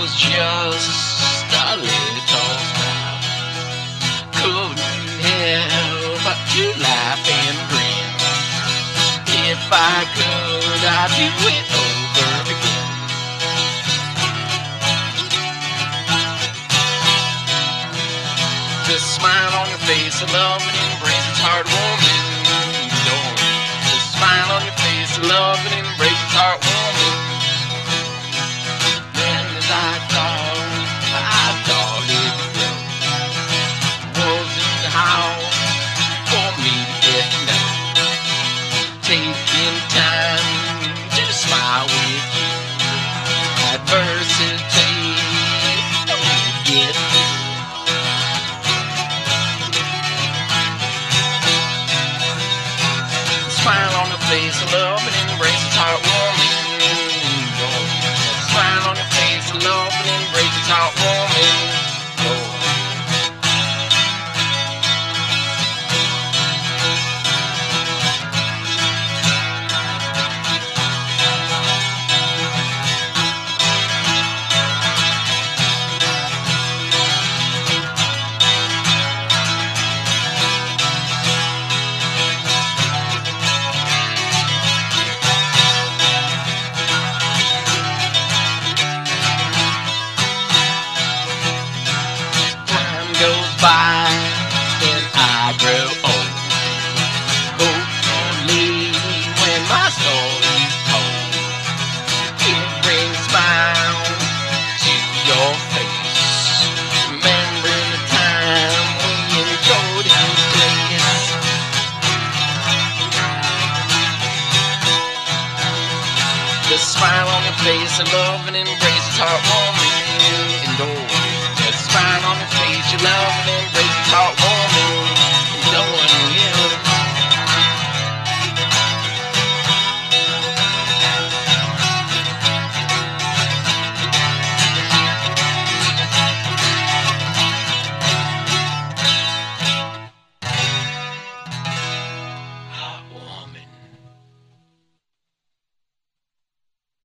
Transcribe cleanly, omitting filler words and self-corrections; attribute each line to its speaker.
Speaker 1: was just a little smile. Couldn't help but to laugh and grin. If I could, I'd do it over again. The smile on your face, a love and embrace, it's heartwarming. The smile on your face, a love and embrace, it's heartwarming. Then as I thought it wasn't how for me to get to know. Taking time to smile with you. Adversity, get through. Smile on your face, a love and embrace, it's heartwarming. Smile on your face, a love and embrace, it's heartwarming. Goes by and I grow old. Hopefully when my story's told, it brings smiles to your face. Remembering the time we enjoyed this place. The smile on your face, a love and embrace, it's heartwarming. And oh, the smile on your face, your love and embrace, it's heartwarming.